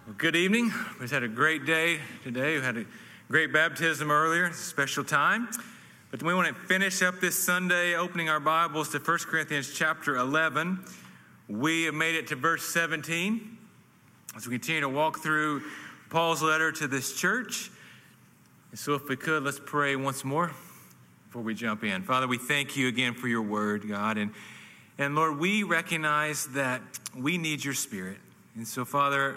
Well, good evening. We just had a great day today. We had a great baptism earlier. It's a special time. But we want to finish up this Sunday opening our Bibles to 1 Corinthians chapter 11. We have made it to verse 17 as we continue to walk through Paul's letter to this church. And so if we could, let's pray once more before we jump in. Father, we thank you again for your word, God. And Lord, we recognize that we need your Spirit. And so, Father,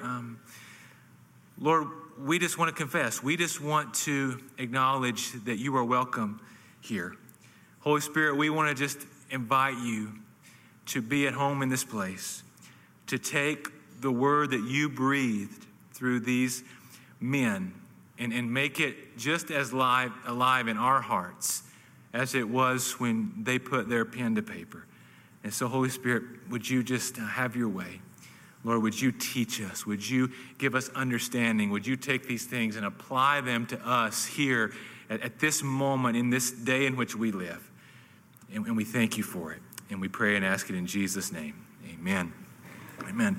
Lord, we just want to confess. We just want to acknowledge that you are welcome here. Holy Spirit, we want to just invite you to be at home in this place, to take the word that you breathed through these men and make it just as alive in our hearts as it was when they put their pen to paper. And so, Holy Spirit, would you just have your way? Lord, would you teach us? Would you give us understanding? Would you take these things and apply them to us here at this moment, in this day in which we live? And we thank you for it. And we pray and ask it in Jesus' name. Amen. Amen.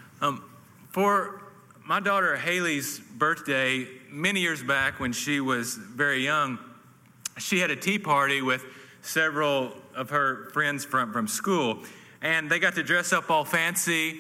For my daughter Haley's birthday, many years back when she was very young, she had a tea party with several of her friends from school. And they got to dress up all fancy.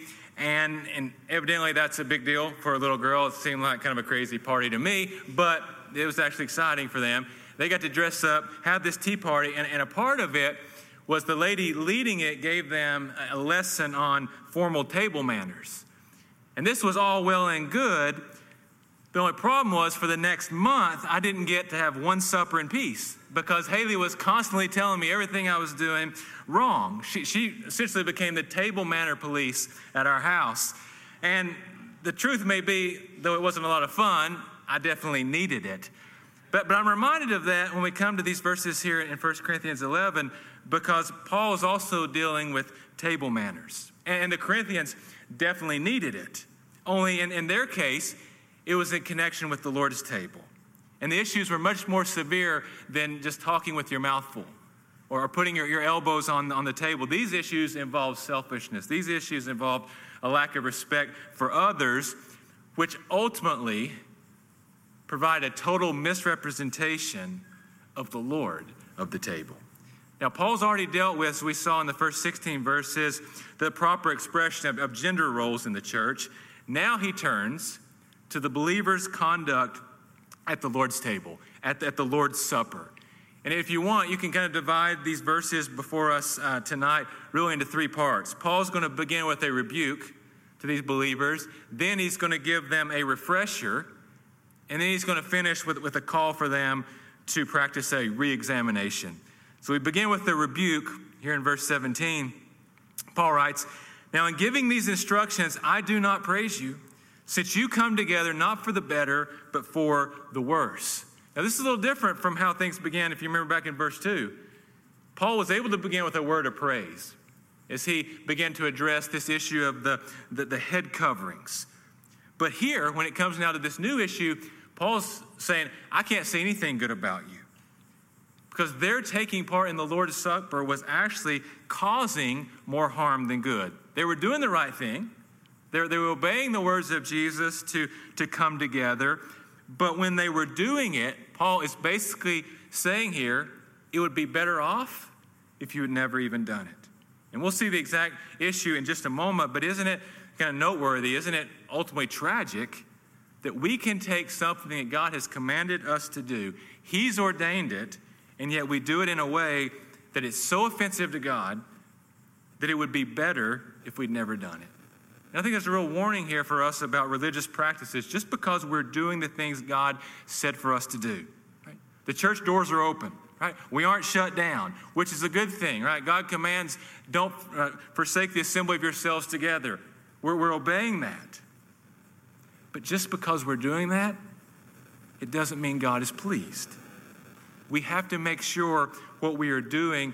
And evidently that's a big deal for a little girl. It seemed like kind of a crazy party to me, but it was actually exciting for them. They got to dress up, have this tea party, and a part of it was the lady leading it gave them a lesson on formal table manners. And this was all well and good. The only problem was for the next month, I didn't get to have one supper in peace because Haley was constantly telling me everything I was doing wrong. She essentially became the table manner police at our house. And the truth may be, though it wasn't a lot of fun, I definitely needed it. But I'm reminded of that when we come to these verses here in 1 Corinthians 11, because Paul is also dealing with table manners. And the Corinthians definitely needed it. Only in their case, it was in connection with the Lord's table. And the issues were much more severe than just talking with your mouth full or putting your elbows on the table. These issues involve selfishness. These issues involve a lack of respect for others, which ultimately provide a total misrepresentation of the Lord of the table. Now, Paul's already dealt with, as we saw in the first 16 verses, the proper expression of gender roles in the church. Now he turns to the believer's conduct at the Lord's table, at the Lord's Supper. And if you want, you can kind of divide these verses before us tonight really into three parts. Paul's going to begin with a rebuke to these believers. Then he's going to give them a refresher. And then he's going to finish with a call for them to practice a re-examination. So we begin with the rebuke here in verse 17. Paul writes, "Now in giving these instructions, I do not praise you, since you come together not for the better, but for the worse." Now this is a little different from how things began, if you remember back in verse 2. Paul was able to begin with a word of praise as he began to address this issue of the head coverings. But here, when it comes now to this new issue, Paul's saying, I can't say anything good about you. Because their taking part in the Lord's Supper was actually causing more harm than good. They were doing the right thing. They were obeying the words of Jesus to come together. But when they were doing it, Paul is basically saying here, it would be better off if you had never even done it. And we'll see the exact issue in just a moment, but isn't it kind of noteworthy, isn't it ultimately tragic that we can take something that God has commanded us to do, He's ordained it, and yet we do it in a way that is so offensive to God that it would be better if we'd never done it. And I think there's a real warning here for us about religious practices just because we're doing the things God said for us to do. Right? The church doors are open. Right? We aren't shut down, which is a good thing. Right? God commands, don't forsake the assembly of yourselves together. We're obeying that. But just because we're doing that, it doesn't mean God is pleased. We have to make sure what we are doing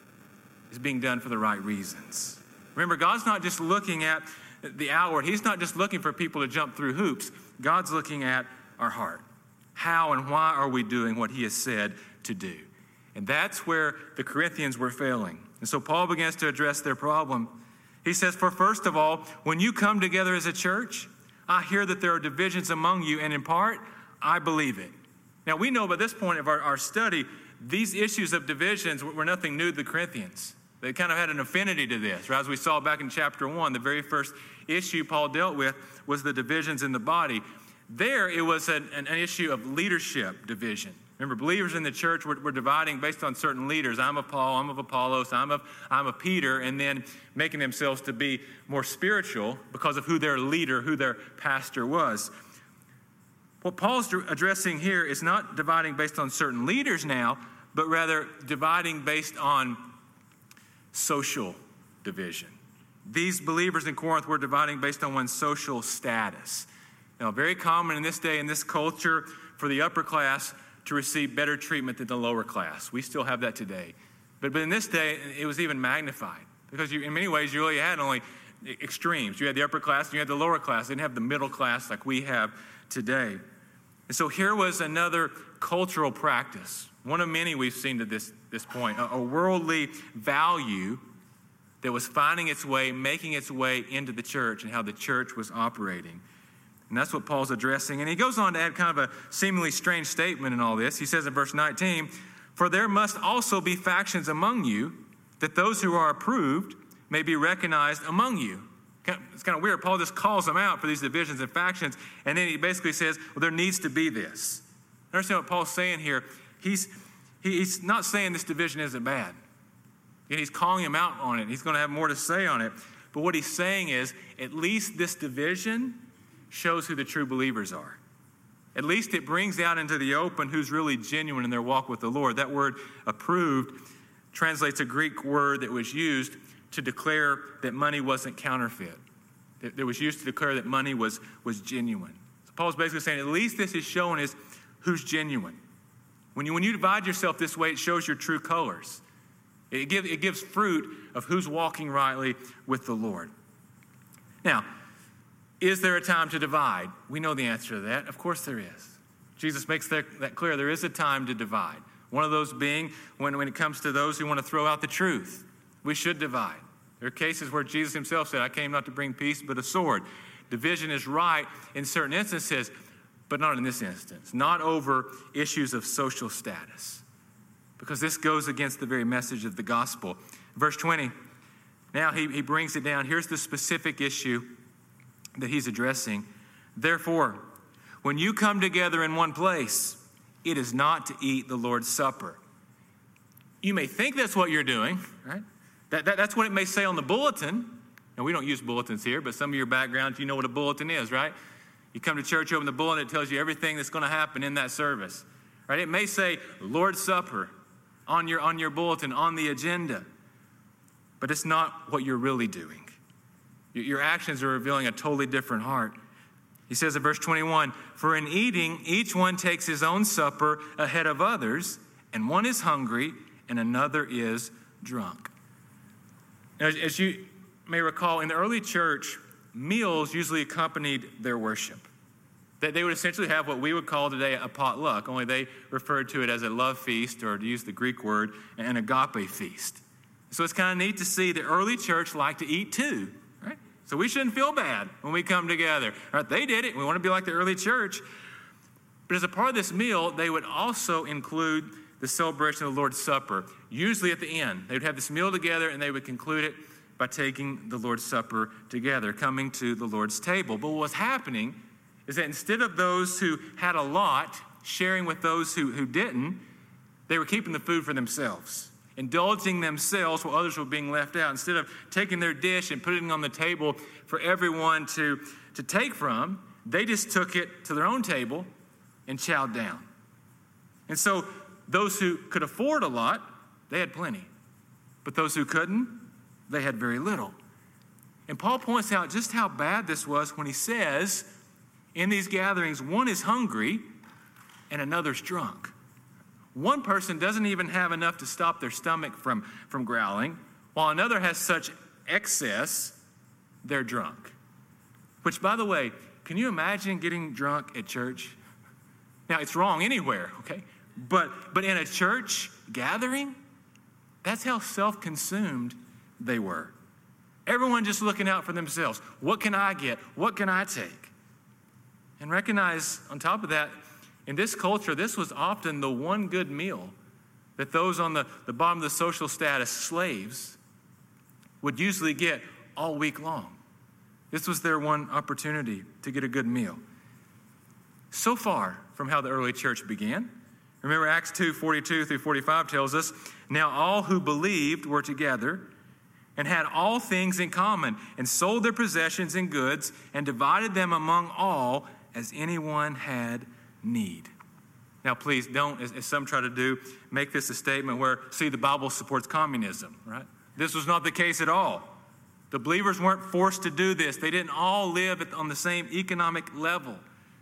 is being done for the right reasons. Remember, God's not just looking at the outward. He's not just looking for people to jump through hoops. God's looking at our heart. How and why are we doing what He has said to do? And that's where the Corinthians were failing. And so Paul begins to address their problem. He says, for first of all, when you come together as a church, I hear that there are divisions among you, and in part, I believe it. Now, we know by this point of our study, these issues of divisions were nothing new to the Corinthians. They kind of had an affinity to this, right? As we saw back in chapter 1, the very first issue Paul dealt with was the divisions in the body. There, it was an issue of leadership division. Remember, believers in the church were dividing based on certain leaders. I'm of Paul, I'm of Apollos, I'm of Peter, and then making themselves to be more spiritual because of who their leader, who their pastor was. What Paul's addressing here is not dividing based on certain leaders now, but rather dividing based on social division. These believers in Corinth were dividing based on one's social status. Now, very common in this day, in this culture, for the upper class to receive better treatment than the lower class. We still have that today. But in this day, it was even magnified. Because in many ways, you really had only extremes. You had the upper class and you had the lower class. You didn't have the middle class like we have today. And so here was another cultural practice, one of many we've seen to this point, a worldly value that was finding its way, making its way into the church and how the church was operating. And that's what Paul's addressing. And he goes on to add kind of a seemingly strange statement in all this. He says in verse 19, "For there must also be factions among you, that those who are approved may be recognized among you." It's kind of weird. Paul just calls them out for these divisions and factions, and then he basically says, well, there needs to be this. Understand what Paul's saying here? He's not saying this division isn't bad. He's calling him out on it. He's going to have more to say on it. But what he's saying is, at least this division shows who the true believers are. At least it brings out into the open who's really genuine in their walk with the Lord. That word approved translates a Greek word that was used to declare that money wasn't counterfeit. That was used to declare that money was genuine. So Paul's basically saying at least this is showing us who's genuine. When you divide yourself this way, it shows your true colors. It gives fruit of who's walking rightly with the Lord. Now, is there a time to divide? We know the answer to that. Of course there is. Jesus makes that clear. There is a time to divide. One of those being when it comes to those who want to throw out the truth. We should divide. There are cases where Jesus himself said, I came not to bring peace, but a sword. Division is right in certain instances, but not in this instance. Not over issues of social status. Because this goes against the very message of the gospel. Verse 20, now he brings it down. Here's the specific issue that he's addressing. Therefore, when you come together in one place, it is not to eat the Lord's Supper. You may think that's what you're doing, right? That's what it may say on the bulletin. And we don't use bulletins here, but some of your backgrounds, you know what a bulletin is, right? You come to church, open the bulletin, it tells you everything that's going to happen in that service, right? It may say Lord's Supper on your bulletin, on the agenda, but it's not what you're really doing. Your actions are revealing a totally different heart. He says in verse 21, for in eating, each one takes his own supper ahead of others, and one is hungry and another is drunk. Now, as you may recall, in the early church, meals usually accompanied their worship. They would essentially have what we would call today a potluck, only they referred to it as a love feast, or to use the Greek word, an agape feast. So it's kind of neat to see the early church liked to eat too, right? So we shouldn't feel bad when we come together. Right? They did it. We want to be like the early church. But as a part of this meal, they would also include the celebration of the Lord's Supper, usually at the end. They would have this meal together, and they would conclude it by taking the Lord's Supper together, coming to the Lord's table. But what was happening is that instead of those who had a lot sharing with those who didn't, they were keeping the food for themselves, indulging themselves while others were being left out. Instead of taking their dish and putting it on the table for everyone to take from, they just took it to their own table and chowed down. And so those who could afford a lot, they had plenty. But those who couldn't, they had very little. And Paul points out just how bad this was when he says, in these gatherings, one is hungry and another's drunk. One person doesn't even have enough to stop their stomach from growling, while another has such excess, they're drunk. Which, by the way, can you imagine getting drunk at church? Now, it's wrong anywhere, okay? But in a church gathering, that's how self-consumed they were. Everyone just looking out for themselves. What can I get? What can I take? And recognize, on top of that, in this culture, this was often the one good meal that those on the bottom of the social status, slaves, would usually get all week long. This was their one opportunity to get a good meal. So far from how the early church began. Remember, Acts 2:42 through 45 tells us, now all who believed were together and had all things in common, and sold their possessions and goods, and divided them among all as anyone had need. Now, please don't, as some try to do, make this a statement where, see, the Bible supports communism, right? This was not the case at all. The believers weren't forced to do this. They didn't all live on the same economic level.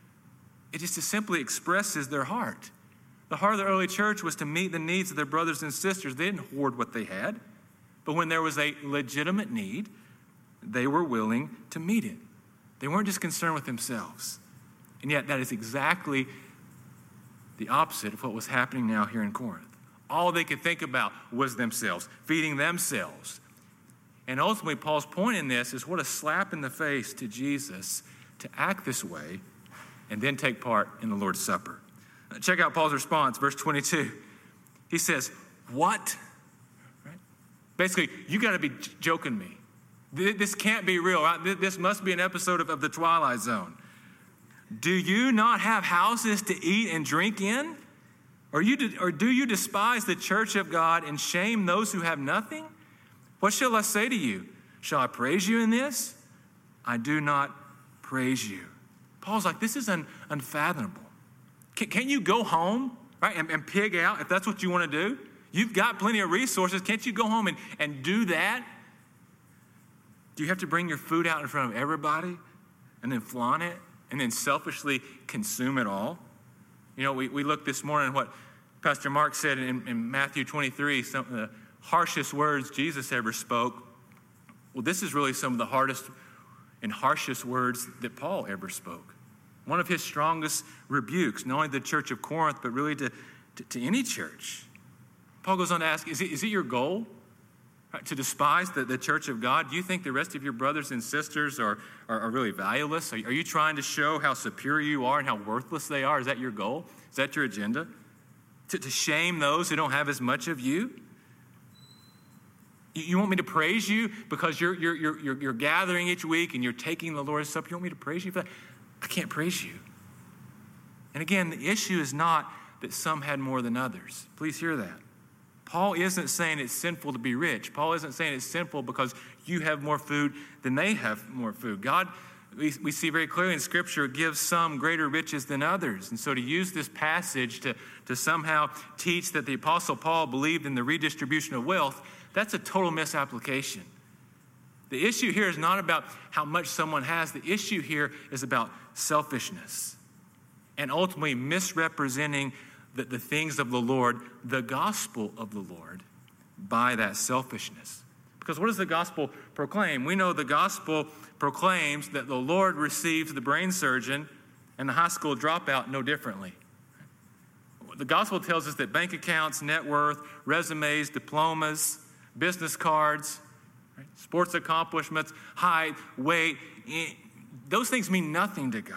It just simply expresses their heart. The heart of the early church was to meet the needs of their brothers and sisters. They didn't hoard what they had. But when there was a legitimate need, they were willing to meet it. They weren't just concerned with themselves. And yet that is exactly the opposite of what was happening now here in Corinth. All they could think about was themselves, feeding themselves. And ultimately, Paul's point in this is what a slap in the face to Jesus to act this way and then take part in the Lord's Supper. Check out Paul's response, verse 22. He says, what? Right? Basically, you got to be joking me. This can't be real, right? This must be an episode of The Twilight Zone. Do you not have houses to eat and drink in? Or do you despise the church of God and shame those who have nothing? What shall I say to you? Shall I praise you in this? I do not praise you. Paul's like, this is unfathomable. Can't you go home, right, and pig out if that's what you want to do? You've got plenty of resources. Can't you go home and do that? Do you have to bring your food out in front of everybody and then flaunt it and then selfishly consume it all? You know, we looked this morning at what Pastor Mark said in Matthew 23, some of the harshest words Jesus ever spoke. Well, this is really some of the hardest and harshest words that Paul ever spoke. One of his strongest rebukes, not only the church of Corinth, but really to any church. Paul goes on to ask, is it your goal, right, to despise the church of God? Do you think the rest of your brothers and sisters are really valueless? Are you trying to show how superior you are and how worthless they are? Is that your goal? Is that your agenda? To shame those who don't have as much of you? You want me to praise you because you're gathering each week and you're taking the Lord's Supper? You want me to praise you for that? I can't praise you. And again, the issue is not that some had more than others. Please hear that. Paul isn't saying it's sinful to be rich. Paul isn't saying it's sinful because you have more food than they have more food. God, we see very clearly in Scripture, gives some greater riches than others. And so to use this passage to somehow teach that the Apostle Paul believed in the redistribution of wealth, that's a total misapplication. The issue here is not about how much someone has. The issue here is about selfishness and ultimately misrepresenting the things of the Lord, the gospel of the Lord, by that selfishness. Because what does the gospel proclaim? We know the gospel proclaims that the Lord receives the brain surgeon and the high school dropout no differently. The gospel tells us that bank accounts, net worth, resumes, diplomas, business cards, right, sports accomplishments, height, weight, those things mean nothing to God.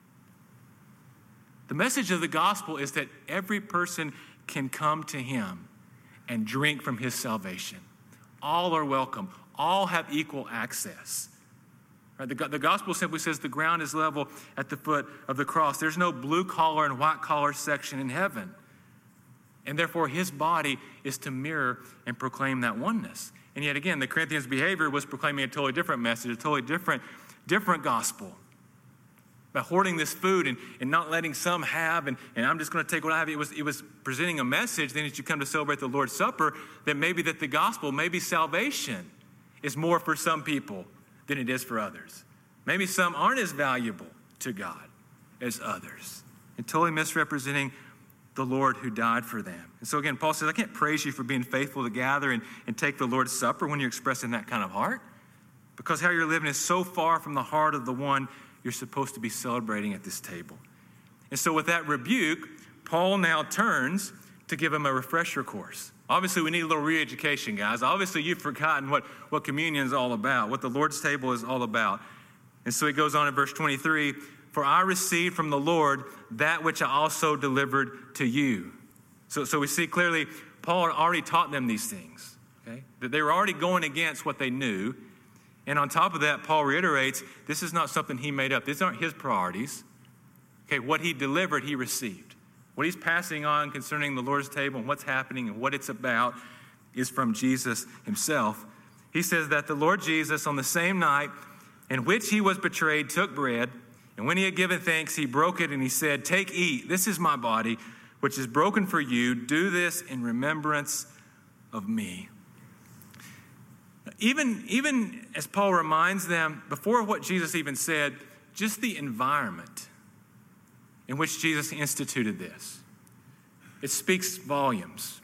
The message of the gospel is that every person can come to him and drink from his salvation. All are welcome. All have equal access. Right? The gospel simply says the ground is level at the foot of the cross. There's no blue collar and white collar section in heaven. And therefore, his body is to mirror and proclaim that oneness. And yet again, the Corinthians' behavior was proclaiming a totally different message, a totally different gospel. By hoarding this food and not letting some have, and I'm just going to take what I have. It was presenting a message, then as you come to celebrate the Lord's Supper, that the gospel, maybe salvation is more for some people than it is for others. Maybe some aren't as valuable to God as others. And totally misrepresenting the Lord who died for them. And so again, Paul says, I can't praise you for being faithful to gather and take the Lord's Supper when you're expressing that kind of heart, because how you're living is so far from the heart of the one you're supposed to be celebrating at this table. And so with that rebuke, Paul now turns to give him a refresher course. Obviously, we need a little re-education, guys. Obviously, you've forgotten what communion is all about, what the Lord's table is all about. And so he goes on in verse 23, for I received from the Lord that which I also delivered to you. So we see clearly Paul had already taught them these things, okay? That they were already going against what they knew. And on top of that, Paul reiterates, this is not something he made up. These aren't his priorities. Okay, what he delivered, he received. What he's passing on concerning the Lord's table and what's happening and what it's about is from Jesus himself. He says that the Lord Jesus, on the same night in which he was betrayed, took bread, and when he had given thanks, he broke it and he said, "Take, eat, this is my body, which is broken for you. Do this in remembrance of me." Even as Paul reminds them, before what Jesus even said, just the environment in which Jesus instituted this, it speaks volumes.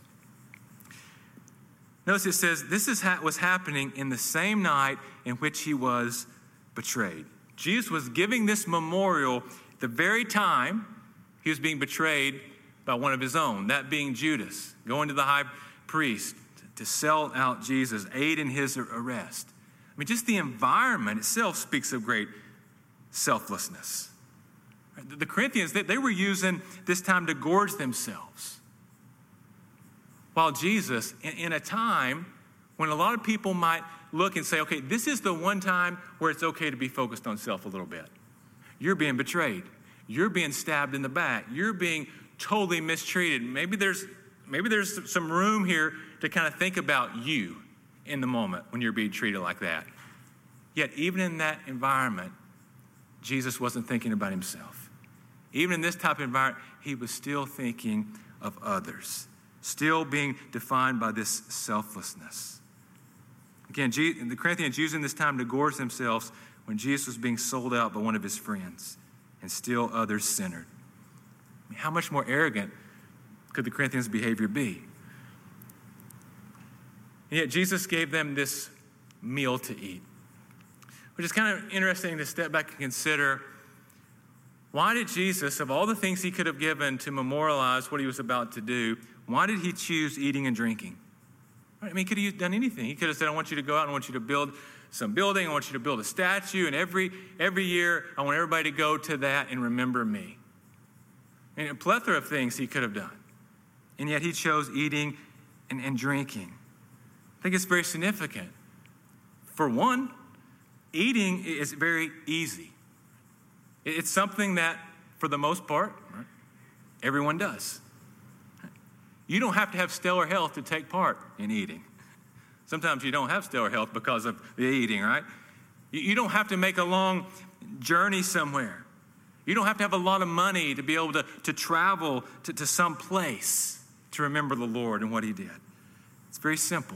Notice it says, this was happening in the same night in which he was betrayed. Jesus was giving this memorial the very time he was being betrayed by one of his own, that being Judas, going to the high priest to sell out Jesus, aid in his arrest. I mean, just the environment itself speaks of great selflessness. The Corinthians, they were using this time to gorge themselves. While Jesus, in a time when a lot of people might look and say, okay, this is the one time where it's okay to be focused on self a little bit. You're being betrayed. You're being stabbed in the back. You're being totally mistreated. Maybe there's some room here to kind of think about you in the moment when you're being treated like that. Yet even in that environment, Jesus wasn't thinking about himself. Even in this type of environment, he was still thinking of others, still being defined by this selflessness. Again, the Corinthians using this time to gorge themselves when Jesus was being sold out by one of his friends and still others centered. I mean, how much more arrogant could the Corinthians' behavior be? And yet Jesus gave them this meal to eat, which is kind of interesting to step back and consider. Why did Jesus, of all the things he could have given to memorialize what he was about to do, why did he choose eating and drinking? I mean, he could have done anything. He could have said, I want you to go out and I want you to build some building. I want you to build a statue. And every year, I want everybody to go to that and remember me. And a plethora of things he could have done. And yet he chose eating and drinking. I think it's very significant. For one, eating is very easy. It's something that, for the most part, everyone does. You don't have to have stellar health to take part in eating. Sometimes you don't have stellar health because of the eating, right? You don't have to make a long journey somewhere. You don't have to have a lot of money to be able to travel to some place to remember the Lord and what he did. It's very simple.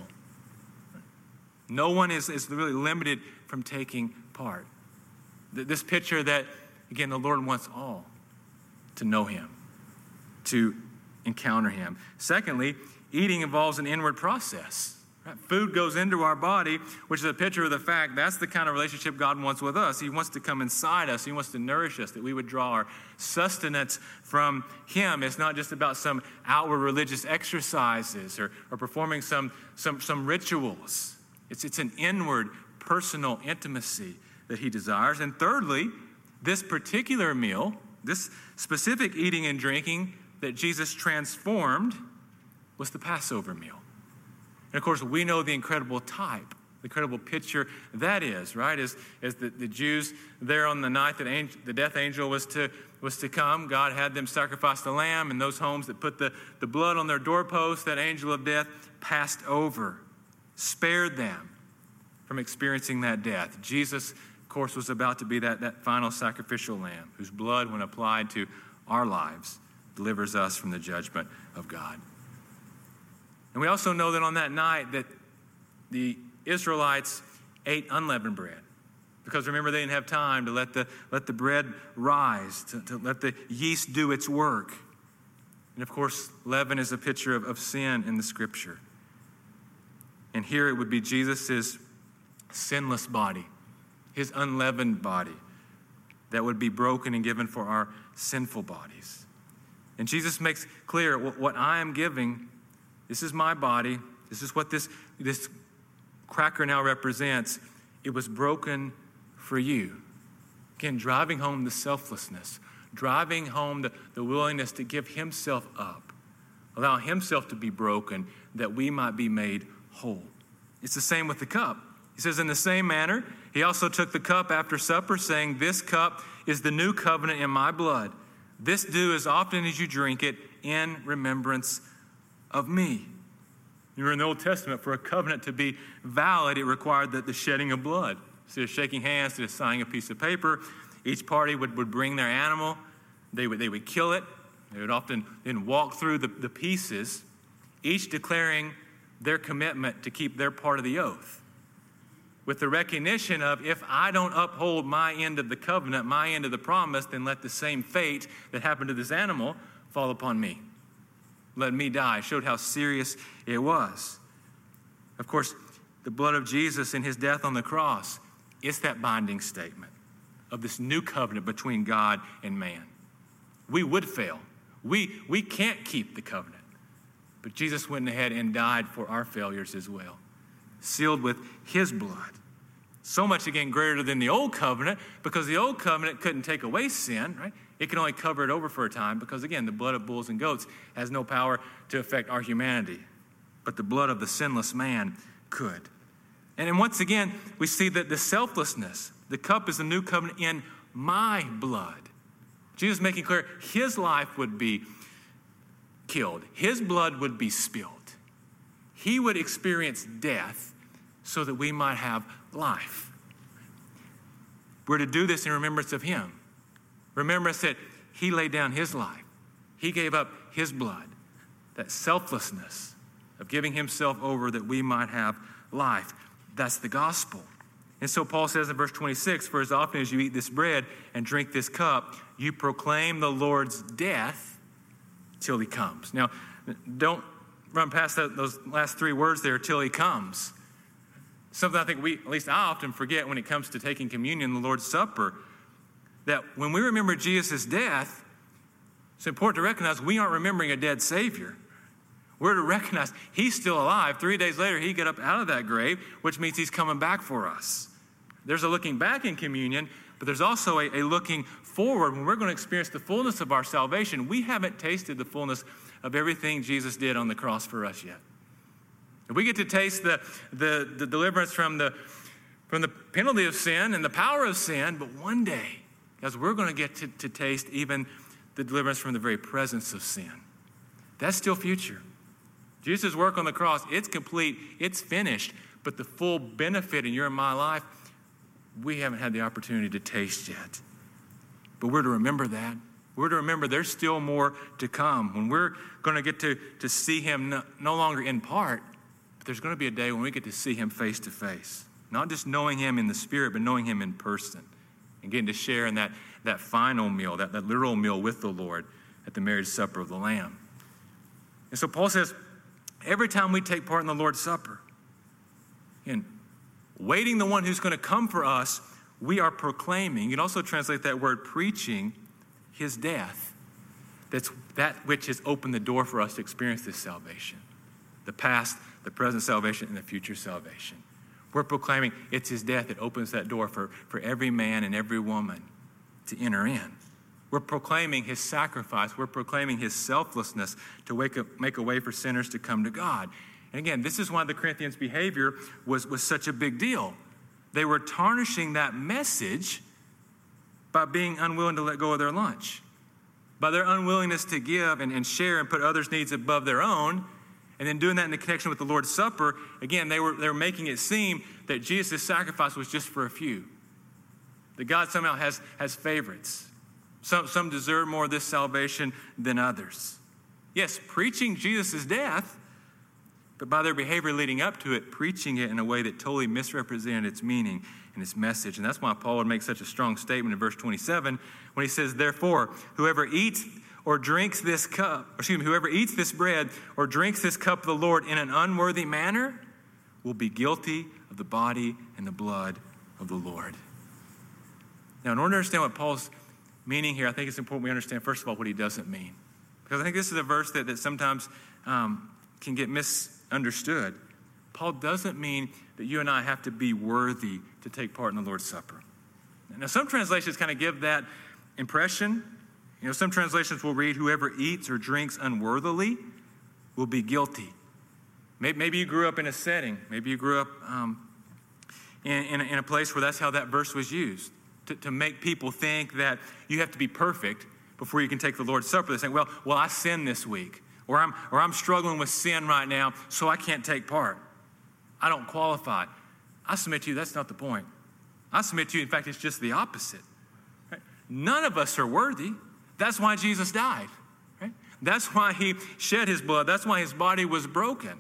No one is really limited from taking part. This picture that, again, the Lord wants all to know him, to encounter him. Secondly, eating involves an inward process. Right? Food goes into our body, which is a picture of the fact that's the kind of relationship God wants with us. He wants to come inside us. He wants to nourish us, that we would draw our sustenance from him. It's not just about some outward religious exercises or performing some rituals. It's an inward, personal intimacy that he desires. And thirdly, this particular meal, this specific eating and drinking that Jesus transformed was the Passover meal. And of course, we know the incredible type, the incredible picture that is, right? As the Jews there on the night that the death angel was to come, God had them sacrifice the lamb, and those homes that put the blood on their doorposts, that angel of death passed over, spared them from experiencing that death. Jesus, of course, was about to be that final sacrificial lamb whose blood, when applied to our lives, delivers us from the judgment of God. And we also know that on that night that the Israelites ate unleavened bread. Because remember, they didn't have time to let the bread rise, to let the yeast do its work. And of course, leaven is a picture of sin in the scripture. And here it would be Jesus' sinless body, his unleavened body, that would be broken and given for our sinful bodies. And Jesus makes clear what I am giving. This is my body. This is what this cracker now represents. It was broken for you. Again, driving home the selflessness, driving home the willingness to give himself up, allow himself to be broken that we might be made whole. It's the same with the cup. He says, in the same manner, he also took the cup after supper, saying, this cup is the new covenant in my blood. This do as often as you drink it in remembrance of me. You were in the Old Testament, for a covenant to be valid, it required the shedding of blood. Instead of shaking hands, instead of signing a piece of paper, each party would bring their animal. They would kill it. They would often then walk through the pieces, each declaring their commitment to keep their part of the oath, with the recognition of, if I don't uphold my end of the covenant, my end of the promise, then let the same fate that happened to this animal fall upon me. Let me die. It showed how serious it was. Of course, the blood of Jesus and his death on the cross, it's that binding statement of this new covenant between God and man. We would fail. We can't keep the covenant. But Jesus went ahead and died for our failures as well, sealed with his blood. So much, again, greater than the old covenant, because the old covenant couldn't take away sin, right? It can only cover it over for a time because, again, the blood of bulls and goats has no power to affect our humanity. But the blood of the sinless man could. And then once again, we see that the selflessness, the cup is the new covenant in my blood. Jesus making clear his life would be killed. His blood would be spilled. He would experience death so that we might have life. We're to do this in remembrance of him. Remembrance that he laid down his life. He gave up his blood. That selflessness of giving himself over that we might have life. That's the gospel. And so Paul says in verse 26, for as often as you eat this bread and drink this cup, you proclaim the Lord's death till he comes. Now, don't run past those last three words there, till he comes. Something I think at least I often forget when it comes to taking communion, the Lord's Supper, that when we remember Jesus' death, it's important to recognize we aren't remembering a dead Savior. We're to recognize he's still alive. 3 days later, he got up out of that grave, which means he's coming back for us. There's a looking back in communion, but there's also a looking forward. When we're going to experience the fullness of our salvation, we haven't tasted the fullness of everything Jesus did on the cross for us yet. We get to taste the deliverance from the penalty of sin and the power of sin, but one day, guys, we're going to get to taste even the deliverance from the very presence of sin. That's still future. Jesus' work on the cross, it's complete, it's finished, but the full benefit in your and my life, we haven't had the opportunity to taste yet. But we're to remember that. We're to remember there's still more to come. When we're going to get to see him no longer in part, but there's going to be a day when we get to see him face to face. Not just knowing him in the spirit, but knowing him in person. And getting to share in that final meal, that literal meal with the Lord at the marriage supper of the Lamb. And so Paul says, every time we take part in the Lord's Supper, and waiting the one who's going to come for us, we are proclaiming, you can also translate that word preaching, his death. That's that which has opened the door for us to experience this salvation. The past, the present salvation, and the future salvation. We're proclaiming it's his death that opens that door for every man and every woman to enter in. We're proclaiming his sacrifice. We're proclaiming his selflessness to make a way for sinners to come to God. And again, this is why the Corinthians' behavior was such a big deal. They were tarnishing that message by being unwilling to let go of their lunch, by their unwillingness to give and share and put others' needs above their own, and then doing that in the connection with the Lord's Supper. Again, they were making it seem that Jesus' sacrifice was just for a few, that God somehow has favorites. Some deserve more of this salvation than others. Yes, preaching Jesus' death, but by their behavior leading up to it, preaching it in a way that totally misrepresented its meaning and its message. And that's why Paul would make such a strong statement in verse 27 when he says, therefore, whoever eats this bread or drinks this cup of the Lord in an unworthy manner will be guilty of the body and the blood of the Lord. Now, in order to understand what Paul's meaning here, I think it's important we understand, first of all, what he doesn't mean. Because I think this is a verse that sometimes can get misunderstood. Paul doesn't mean that you and I have to be worthy to take part in the Lord's Supper. Now, some translations kind of give that impression. Some translations will read, whoever eats or drinks unworthily will be guilty. Maybe you grew up in a setting. Maybe you grew up in a place where that's how that verse was used, to make people think that you have to be perfect before you can take the Lord's Supper. They're saying, well, I sinned this week, or I'm struggling with sin right now, so I can't take part. I don't qualify. I submit to you, that's not the point. I submit to you, in fact, it's just the opposite. Right? None of us are worthy. That's why Jesus died. Right? That's why he shed his blood. That's why his body was broken,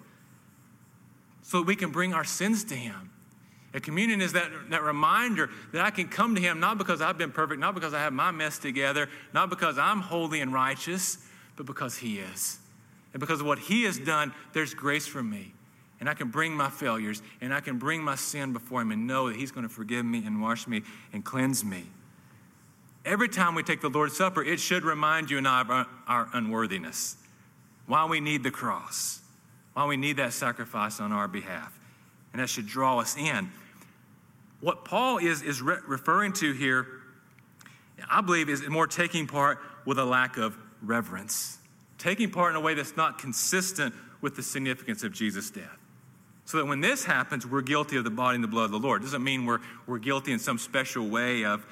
so that we can bring our sins to him. A communion is that reminder that I can come to him not because I've been perfect, not because I have my mess together, not because I'm holy and righteous, but because he is. And because of what he has done, there's grace for me. And I can bring my failures, and I can bring my sin before him and know that he's going to forgive me and wash me and cleanse me. Every time we take the Lord's Supper, it should remind you and I of our unworthiness, why we need the cross, why we need that sacrifice on our behalf. And that should draw us in. What Paul is referring to here, I believe, is more taking part with a lack of reverence. Taking part in a way that's not consistent with the significance of Jesus' death. So that when this happens, we're guilty of the body and the blood of the Lord. It doesn't mean we're guilty in some special way of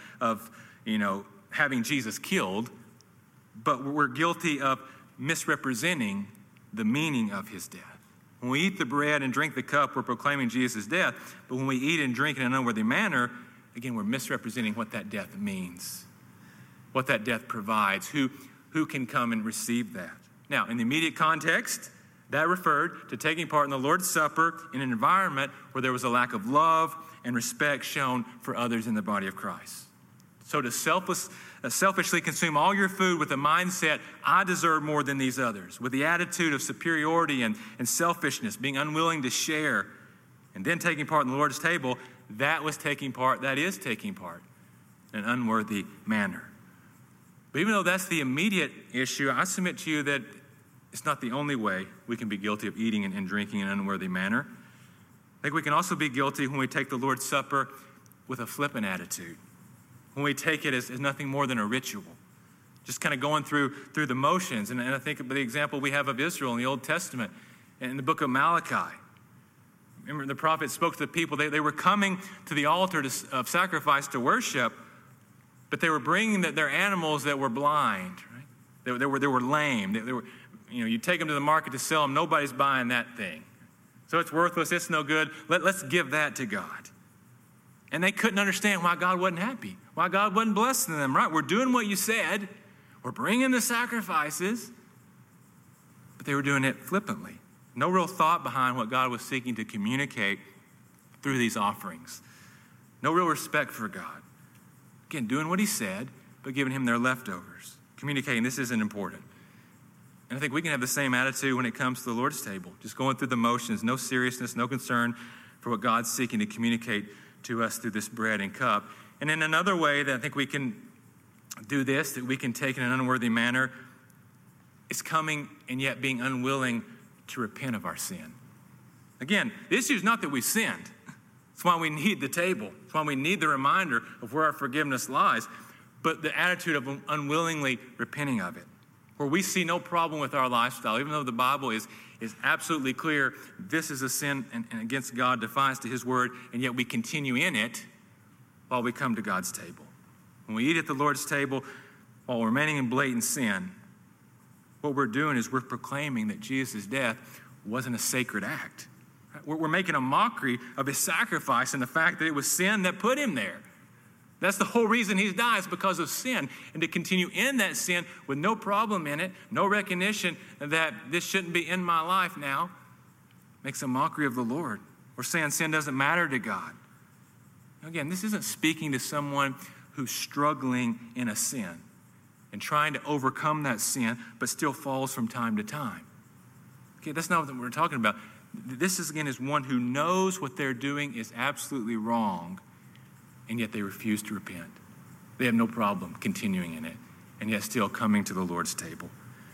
having Jesus killed, but we're guilty of misrepresenting the meaning of his death. When we eat the bread and drink the cup, we're proclaiming Jesus' death. But when we eat and drink in an unworthy manner, again, we're misrepresenting what that death means, what that death provides, who can come and receive that. Now, in the immediate context, that referred to taking part in the Lord's Supper in an environment where there was a lack of love and respect shown for others in the body of Christ. So to selfishly consume all your food with the mindset, I deserve more than these others, with the attitude of superiority and selfishness, being unwilling to share, and then taking part in the Lord's table, that is taking part in an unworthy manner. But even though that's the immediate issue, I submit to you that it's not the only way we can be guilty of eating and drinking in an unworthy manner. I think we can also be guilty when we take the Lord's Supper with a flippant attitude, when we take it as nothing more than a ritual, just kind of going through the motions. And I think of the example we have of Israel in the Old Testament, in the book of Malachi. Remember, the prophet spoke to the people. They were coming to the altar of sacrifice to worship, but they were bringing their animals that were blind, right? They were lame. They were, you take them to the market to sell them. Nobody's buying that thing. So it's worthless. It's no good. Let's give that to God. And they couldn't understand why God wasn't happy, why God wasn't blessing them, right? We're doing what you said. We're bringing the sacrifices. But they were doing it flippantly. No real thought behind what God was seeking to communicate through these offerings. No real respect for God. Again, doing what he said, but giving him their leftovers. Communicating, this isn't important. And I think we can have the same attitude when it comes to the Lord's table. Just going through the motions, no seriousness, no concern for what God's seeking to communicate to us through this bread and cup. And in another way that I think we can do this, that we can take in an unworthy manner, is coming and yet being unwilling to repent of our sin. Again, the issue is not that we sinned. That's why we need the table. That's why we need the reminder of where our forgiveness lies. But the attitude of unwillingly repenting of it, where we see no problem with our lifestyle, even though the Bible is absolutely clear, this is a sin and against God, defiance to his word, and yet we continue in it while we come to God's table. When we eat at the Lord's table while remaining in blatant sin, what we're doing is we're proclaiming that Jesus' death wasn't a sacred act. We're making a mockery of his sacrifice and the fact that it was sin that put him there. That's the whole reason he dies, because of sin. And to continue in that sin with no problem in it, no recognition that this shouldn't be in my life now, makes a mockery of the Lord. We're saying sin doesn't matter to God. Again, this isn't speaking to someone who's struggling in a sin and trying to overcome that sin, but still falls from time to time. Okay, that's not what we're talking about. This is one who knows what they're doing is absolutely wrong, and yet they refuse to repent. They have no problem continuing in it, and yet still coming to the Lord's table.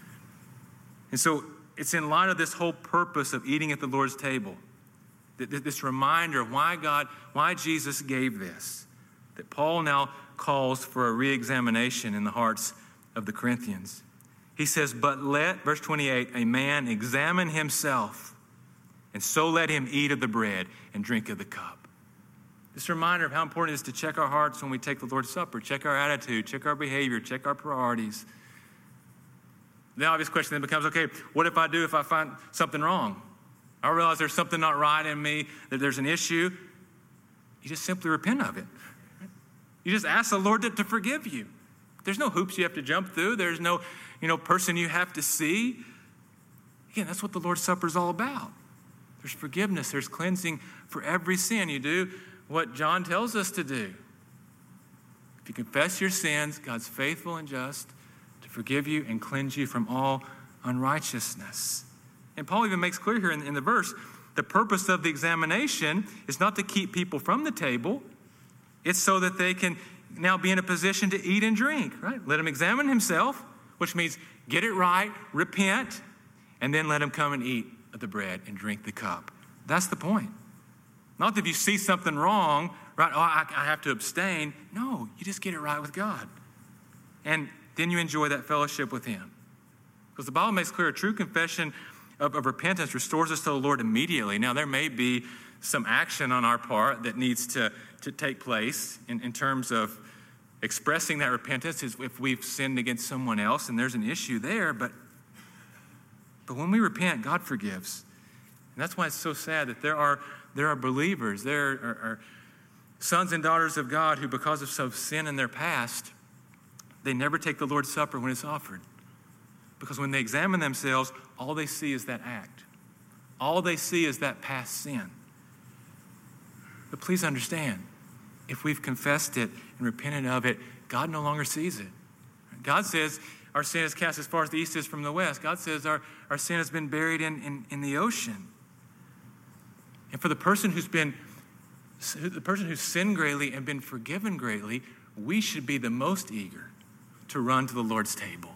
And so it's in light of this whole purpose of eating at the Lord's table, this reminder of why Jesus gave this, that Paul now calls for a re-examination in the hearts of the Corinthians. He says, but let, verse 28, a man examine himself, and so let him eat of the bread and drink of the cup. This reminder of how important it is to check our hearts when we take the Lord's Supper, check our attitude, check our behavior, check our priorities. The obvious question then becomes, okay, what if I find something wrong? I realize there's something not right in me, that there's an issue. You just simply repent of it. You just ask the Lord to forgive you. There's no hoops you have to jump through. There's no, person you have to see. Again, that's what the Lord's Supper is all about. There's forgiveness. There's cleansing for every sin. You do what John tells us to do. If you confess your sins, God's faithful and just to forgive you and cleanse you from all unrighteousness. And Paul even makes clear here in the verse, the purpose of the examination is not to keep people from the table. It's so that they can now be in a position to eat and drink, right? Let him examine himself, which means get it right, repent, and then let him come and eat of the bread and drink the cup. That's the point. Not that if you see something wrong, right, I have to abstain. No, you just get it right with God. And then you enjoy that fellowship with him. Because the Bible makes clear a true confession of repentance restores us to the Lord immediately. Now, there may be some action on our part that needs to take place in terms of expressing that repentance if we've sinned against someone else and there's an issue there. But when we repent, God forgives. And that's why it's so sad that there are believers, there are sons and daughters of God who, because of some sin in their past, they never take the Lord's Supper when it's offered. Because when they examine themselves, all they see is that act. All they see is that past sin. But please understand, if we've confessed it and repented of it, God no longer sees it. God says our sin is cast as far as the east is from the west. God says our sin has been buried in the ocean. And for the person who's sinned greatly and been forgiven greatly, we should be the most eager to run to the Lord's table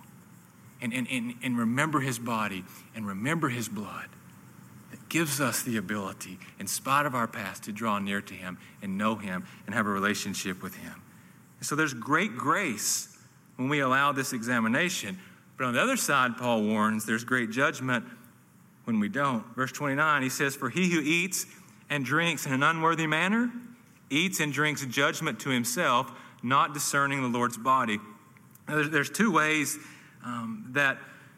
and remember his body and remember his blood that gives us the ability, in spite of our past, to draw near to him and know him and have a relationship with him. And so there's great grace when we allow this examination. But on the other side, Paul warns, there's great judgment when we don't. Verse 29, he says, for he who eats and drinks in an unworthy manner eats and drinks judgment to himself, not discerning the Lord's body. Now, there's two ways that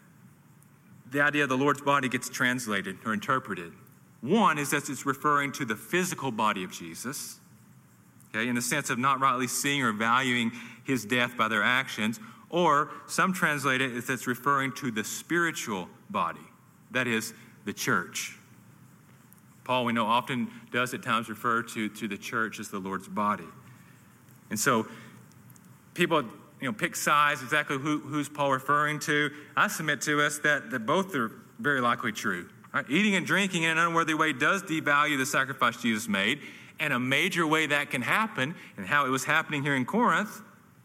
the idea of the Lord's body gets translated or interpreted. One is that it's referring to the physical body of Jesus, okay, in the sense of not rightly seeing or valuing his death by their actions. Or some translate it as it's referring to the spiritual body, that is, the church. Paul, we know, often does at times refer to the church as the Lord's body. And so people pick sides, exactly who's Paul referring to. I submit to us that both are very likely true. Right? Eating and drinking in an unworthy way does devalue the sacrifice Jesus made, and a major way that can happen, and how it was happening here in Corinth,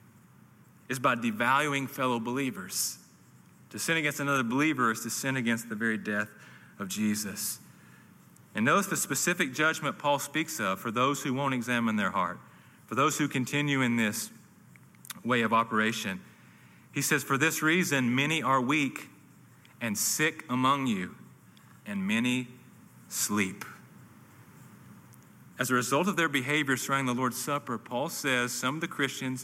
is by devaluing fellow believers. To sin against another believer is to sin against the very death of Jesus. And notice the specific judgment Paul speaks of for those who won't examine their heart, for those who continue in this way of operation. He says, for this reason, many are weak and sick among you, and many sleep. As a result of their behavior surrounding the Lord's Supper, Paul says some of the Corinthians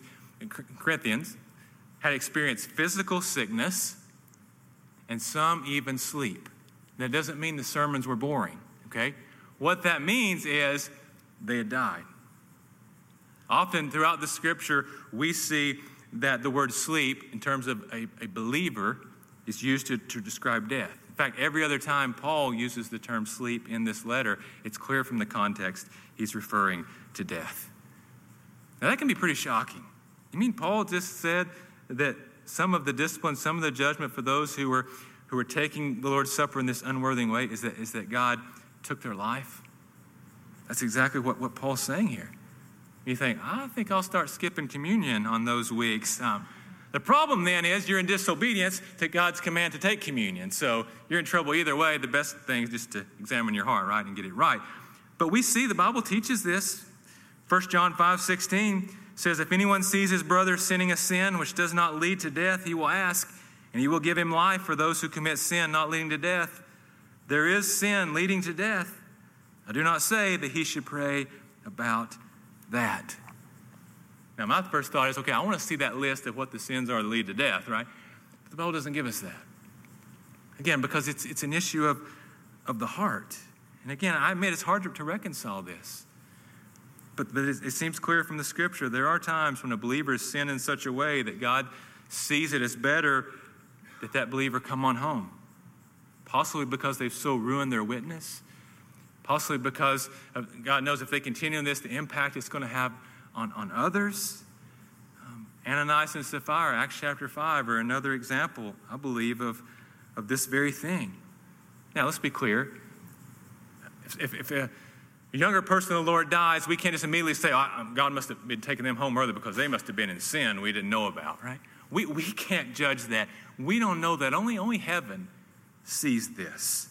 had experienced physical sickness, and some even sleep. That doesn't mean the sermons were boring, okay? What that means is they had died. Often throughout the scripture, we see that the word sleep, in terms of a believer, is used to describe death. In fact, every other time Paul uses the term sleep in this letter, it's clear from the context he's referring to death. Now that can be pretty shocking. You mean Paul just said that some of the discipline, some of the judgment for those who were taking the Lord's Supper in this unworthy way is that God took their life? That's exactly what Paul's saying here. You think, I think I'll start skipping communion on those weeks. The problem then is you're in disobedience to God's command to take communion. So you're in trouble either way. The best thing is just to examine your heart, right, and get it right. But we see the Bible teaches this. 1 John 5:16 says, if anyone sees his brother sinning a sin which does not lead to death, he will ask, and he will give him life for those who commit sin not leading to death. There is sin leading to death. I do not say that he should pray about that. Now, my first thought is, okay, I want to see that list of what the sins are that lead to death, right? But the Bible doesn't give us that. Again, because it's an issue of the heart. And again, I admit it's hard to reconcile this. But it seems clear from the Scripture, there are times when a believer sin in such a way that God sees it as better that believer come on home. Possibly because they've so ruined their witness. Possibly because God knows if they continue in this, the impact it's going to have on others. Ananias and Sapphira, Acts chapter 5, are another example, I believe, of this very thing. Now, let's be clear. If a younger person of the Lord dies, we can't just immediately say, God must have been taking them home early because they must have been in sin we didn't know about, right? We can't judge that. We don't know that. Only heaven sees this.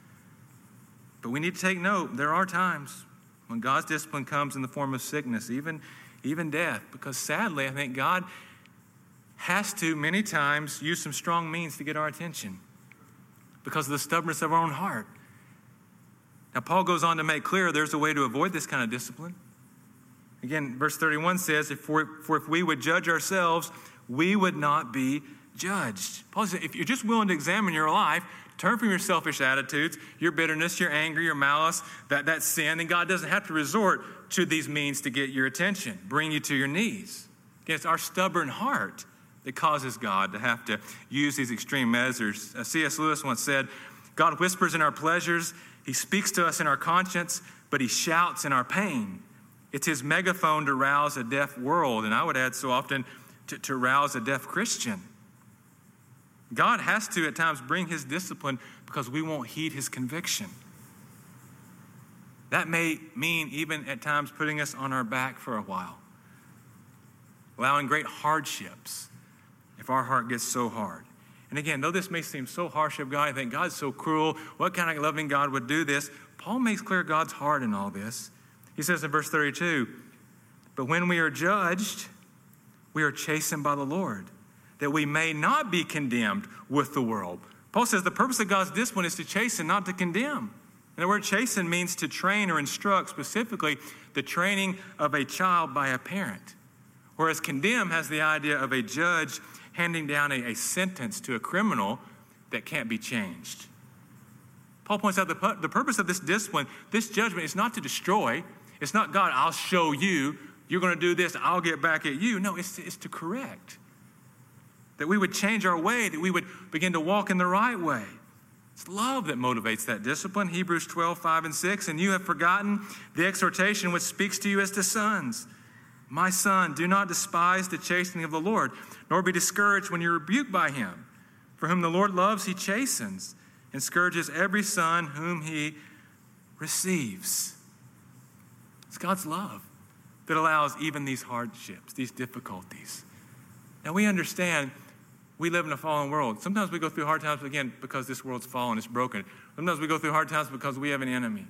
But we need to take note, there are times when God's discipline comes in the form of sickness, even death, because sadly, I think God has to many times use some strong means to get our attention because of the stubbornness of our own heart. Now, Paul goes on to make clear there's a way to avoid this kind of discipline. Again, verse 31 says, for if we would judge ourselves, we would not be judged. Paul says, if you're just willing to examine your life, turn from your selfish attitudes, your bitterness, your anger, your malice, that sin, then God doesn't have to resort to these means to get your attention, bring you to your knees. Again, it's our stubborn heart that causes God to have to use these extreme measures. C.S. Lewis once said, God whispers in our pleasures, he speaks to us in our conscience, but he shouts in our pain. It's his megaphone to rouse a deaf world, and I would add so often to rouse a deaf Christian. God has to at times bring his discipline because we won't heed his conviction. That may mean even at times putting us on our back for a while, allowing great hardships if our heart gets so hard. And again, though this may seem so harsh of God, I think God's so cruel. What kind of loving God would do this? Paul makes clear God's heart in all this. He says in verse 32, but when we are judged, we are chastened by the Lord, that we may not be condemned with the world. Paul says the purpose of God's discipline is to chasten, not to condemn. And the word chasten means to train or instruct, specifically the training of a child by a parent. Whereas condemn has the idea of a judge handing down a sentence to a criminal that can't be changed. Paul points out the purpose of this discipline, this judgment, is not to destroy. It's not, God, I'll show you. You're going to do this. I'll get back at you. No, it's to correct. That we would change our way, that we would begin to walk in the right way. It's love that motivates that discipline. Hebrews 12, 5 and 6. And you have forgotten the exhortation which speaks to you as to sons. My son, do not despise the chastening of the Lord, nor be discouraged when you're rebuked by him. For whom the Lord loves, he chastens and scourges every son whom he receives. It's God's love that allows even these hardships, these difficulties. Now we understand we live in a fallen world. Sometimes we go through hard times, again, because this world's fallen, it's broken. Sometimes we go through hard times because we have an enemy.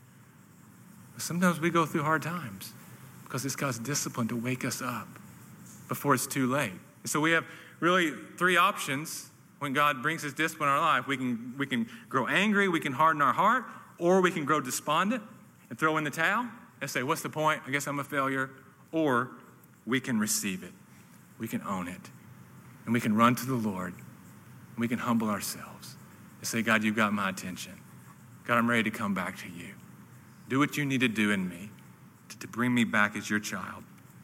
But sometimes we go through hard times because it's God's discipline to wake us up before it's too late. And so we have really three options when God brings his discipline in our life. We can grow angry, we can harden our heart, or we can grow despondent and throw in the towel and say, what's the point? I guess I'm a failure. Or we can receive it. We can own it. And we can run to the Lord. And we can humble ourselves and say, God, you've got my attention. God, I'm ready to come back to you. Do what you need to do in me to bring me back as your child.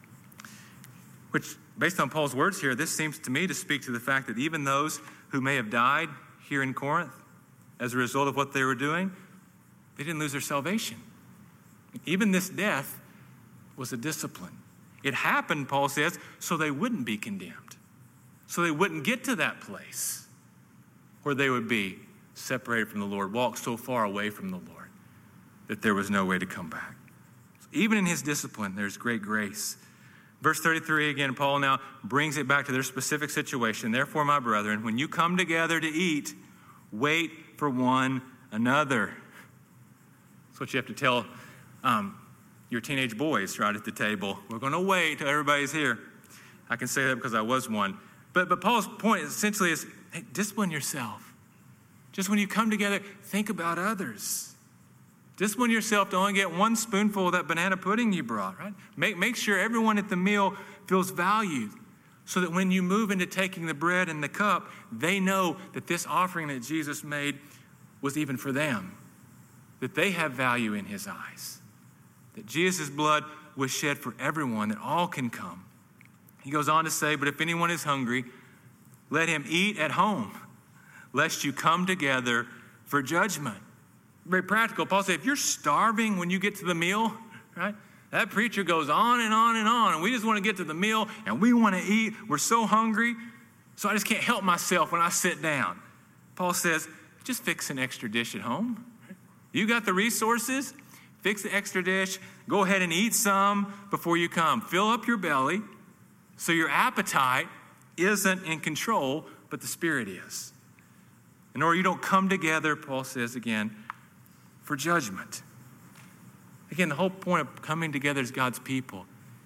Which, based on Paul's words here, this seems to me to speak to the fact that even those who may have died here in Corinth as a result of what they were doing, they didn't lose their salvation. Even this death was a discipline. It happened, Paul says, so they wouldn't be condemned. So they wouldn't get to that place where they would be separated from the Lord, walk so far away from the Lord that there was no way to come back. So even in his discipline, there's great grace. Verse 33, again, Paul now brings it back to their specific situation. Therefore, my brethren, when you come together to eat, wait for one another. That's what you have to tell your teenage boys right at the table. We're going to wait till everybody's here. I can say that because I was one. But Paul's point essentially is, hey, discipline yourself. Just when you come together, think about others. Discipline yourself to only get one spoonful of that banana pudding you brought, right? Make sure everyone at the meal feels valued so that when you move into taking the bread and the cup, they know that this offering that Jesus made was even for them, that they have value in his eyes, that Jesus' blood was shed for everyone, that all can come. He goes on to say, but if anyone is hungry, let him eat at home, lest you come together for judgment. Very practical. Paul said, if you're starving when you get to the meal, right? That preacher goes on and on and on, and we just want to get to the meal, and we want to eat. We're so hungry, so I just can't help myself when I sit down. Paul says, just fix an extra dish at home. You got the resources, fix the extra dish, go ahead and eat some before you come. Fill up your belly so your appetite isn't in control, but the Spirit is. In order you don't come together, Paul says again, for judgment. Again, the whole point of coming together as God's people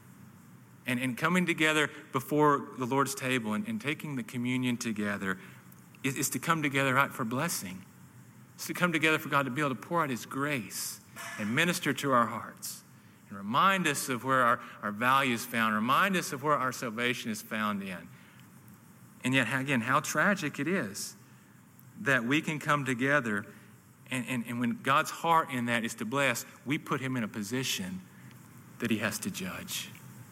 and coming together before the Lord's table and taking the communion together is to come together, right, for blessing. It's to come together for God to be able to pour out his grace and minister to our hearts and remind us of where our value is found, remind us of where our salvation is found in. And yet, again, how tragic it is that we can come together and when God's heart in that is to bless, we put him in a position that he has to judge.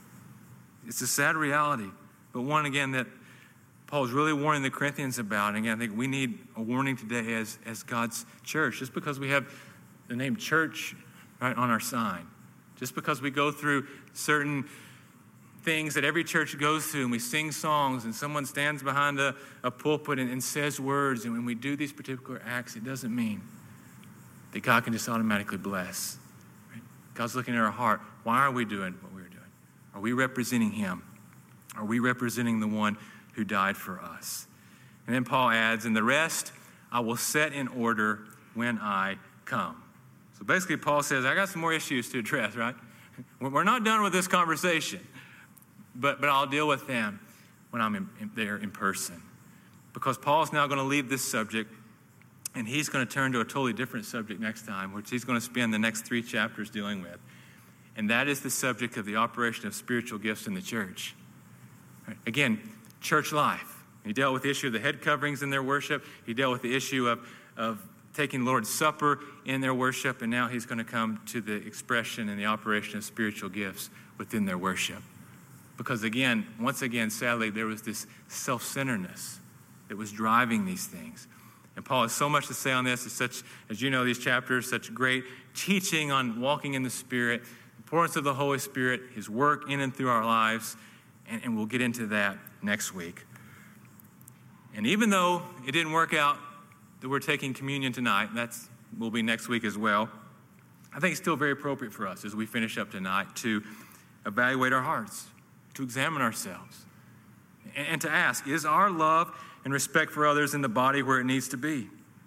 It's a sad reality, but one, again, that Paul's really warning the Corinthians about. And again, I think we need a warning today as God's church. Just because we have the name church right on our sign, just because we go through certain things that every church goes through, and we sing songs, and someone stands behind a pulpit and says words, and when we do these particular acts, it doesn't mean that God can just automatically bless. Right? God's looking at our heart. Why are we doing what we're doing? Are we representing him? Are we representing the one who died for us? And then Paul adds, and the rest I will set in order when I come. So basically Paul says, I got some more issues to address, right? We're not done with this conversation, but I'll deal with them when I'm there in person. Because Paul's now going to leave this subject, and he's going to turn to a totally different subject next time, which he's going to spend the next 3 chapters dealing with. And that is the subject of the operation of spiritual gifts in the church. Right? Again, church life. He dealt with the issue of the head coverings in their worship. He dealt with the issue of taking Lord's Supper in their worship. And now he's going to come to the expression and the operation of spiritual gifts within their worship. Because again, once again, sadly, there was this self-centeredness that was driving these things. And Paul has so much to say on this. It's such, as you know, these chapters, such great teaching on walking in the Spirit, the importance of the Holy Spirit, his work in and through our lives, and we'll get into that next week. And even though it didn't work out that we're taking communion tonight, will be next week as well, I think it's still very appropriate for us as we finish up tonight to evaluate our hearts, to examine ourselves, and to ask, is our love and respect for others in the body where it needs to be?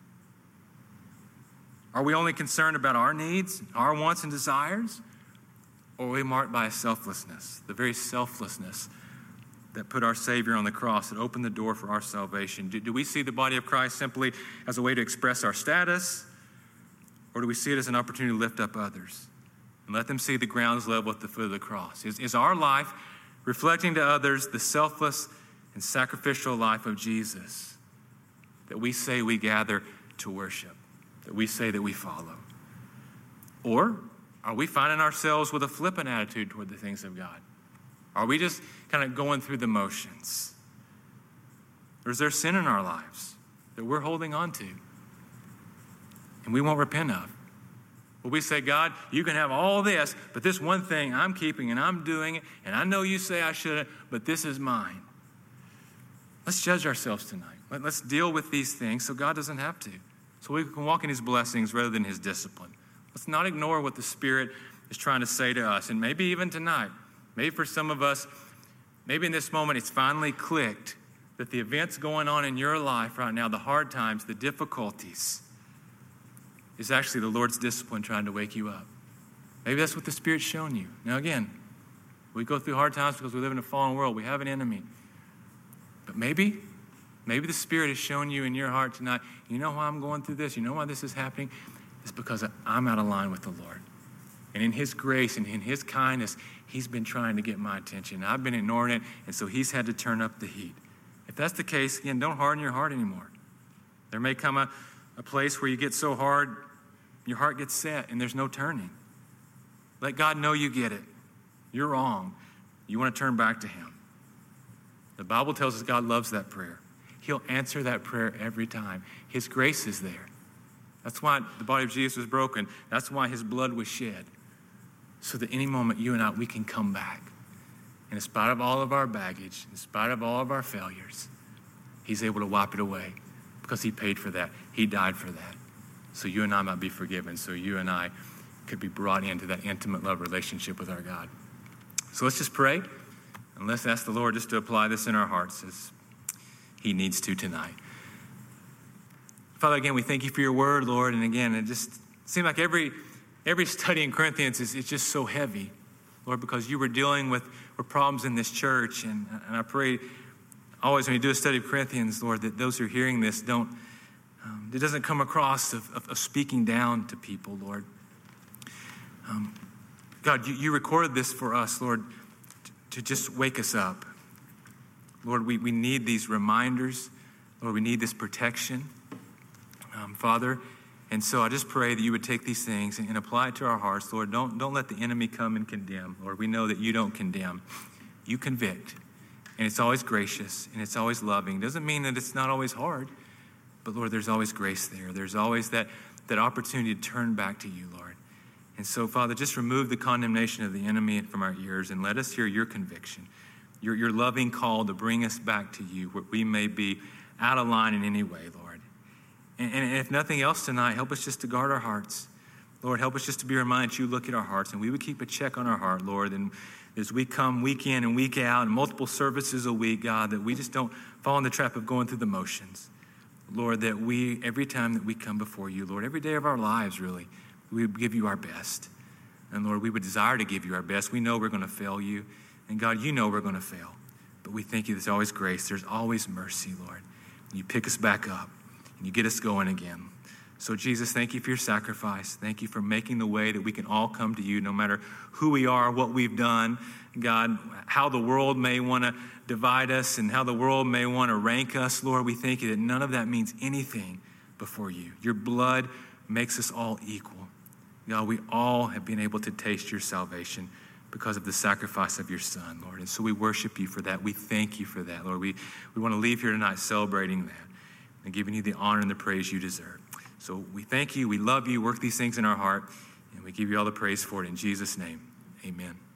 Are we only concerned about our needs, our wants and desires? Or are we marked by a selflessness, the very selflessness that put our Savior on the cross, that opened the door for our salvation? Do we see the body of Christ simply as a way to express our status? Or do we see it as an opportunity to lift up others and let them see the ground's level at the foot of the cross? Is our life reflecting to others the selfless and sacrificial life of Jesus that we say we gather to worship, that we say that we follow? Or are we finding ourselves with a flippant attitude toward the things of God? Are we just kind of going through the motions? Or is there sin in our lives that we're holding on to and we won't repent of? Will we say, God, you can have all this, but this one thing I'm keeping and I'm doing it, and I know you say I shouldn't, but this is mine. Let's judge ourselves tonight. Let's deal with these things so God doesn't have to, so we can walk in his blessings rather than his discipline. Let's not ignore what the Spirit is trying to say to us. And maybe even tonight, maybe for some of us, maybe in this moment it's finally clicked that the events going on in your life right now, the hard times, the difficulties, is actually the Lord's discipline trying to wake you up. Maybe that's what the Spirit's shown you. Now again, we go through hard times because we live in a fallen world. We have an enemy. But maybe the Spirit has shown you in your heart tonight, you know why I'm going through this? You know why this is happening? It's because I'm out of line with the Lord. And in his grace and in his kindness, he's been trying to get my attention. I've been ignoring it, and so he's had to turn up the heat. If that's the case, again, don't harden your heart anymore. There may come a place where you get so hard, your heart gets set, and there's no turning. Let God know you get it. You're wrong. You want to turn back to him. The Bible tells us God loves that prayer. He'll answer that prayer every time. His grace is there. That's why the body of Jesus was broken. That's why his blood was shed. So that any moment you and I, we can come back. And in spite of all of our baggage, in spite of all of our failures, he's able to wipe it away because he paid for that. He died for that. So you and I might be forgiven. So you and I could be brought into that intimate love relationship with our God. So let's just pray. And let's ask the Lord just to apply this in our hearts as he needs to tonight. Father, again, we thank you for your word, Lord. And again, it just seemed like every study in Corinthians is just so heavy, Lord, because you were dealing with problems in this church. And I pray always when you do a study of Corinthians, Lord, that those who are hearing this it doesn't come across of speaking down to people, Lord. God, you recorded this for us, Lord, to just wake us up. Lord, we need these reminders. Lord, we need this protection, Father. And so I just pray that you would take these things and apply it to our hearts, Lord. Don't let the enemy come and condemn. Lord, we know that you don't condemn. You convict. And it's always gracious and it's always loving. Doesn't mean that it's not always hard. But Lord, there's always grace there. There's always that opportunity to turn back to you, Lord. And so, Father, just remove the condemnation of the enemy from our ears and let us hear your conviction, your loving call to bring us back to you where we may be out of line in any way, Lord. And if nothing else tonight, help us just to guard our hearts. Lord, help us just to be reminded you look at our hearts and we would keep a check on our heart, Lord. And as we come week in and week out and multiple services a week, God, that we just don't fall in the trap of going through the motions. Lord, that we, every time that we come before you, Lord, every day of our lives, really, we would give you our best. And Lord, we would desire to give you our best. We know we're going to fail you. And God, you know we're going to fail. But we thank you there's always grace. There's always mercy, Lord. And you pick us back up and you get us going again. So Jesus, thank you for your sacrifice. Thank you for making the way that we can all come to you no matter who we are, what we've done. God, how the world may want to divide us and how the world may want to rank us, Lord, we thank you that none of that means anything before you. Your blood makes us all equal. God, we all have been able to taste your salvation because of the sacrifice of your Son, Lord. And so we worship you for that. We thank you for that, Lord. We want to leave here tonight celebrating that and giving you the honor and the praise you deserve. So we thank you. We love you. Work these things in our heart. And we give you all the praise for it in Jesus' name. Amen.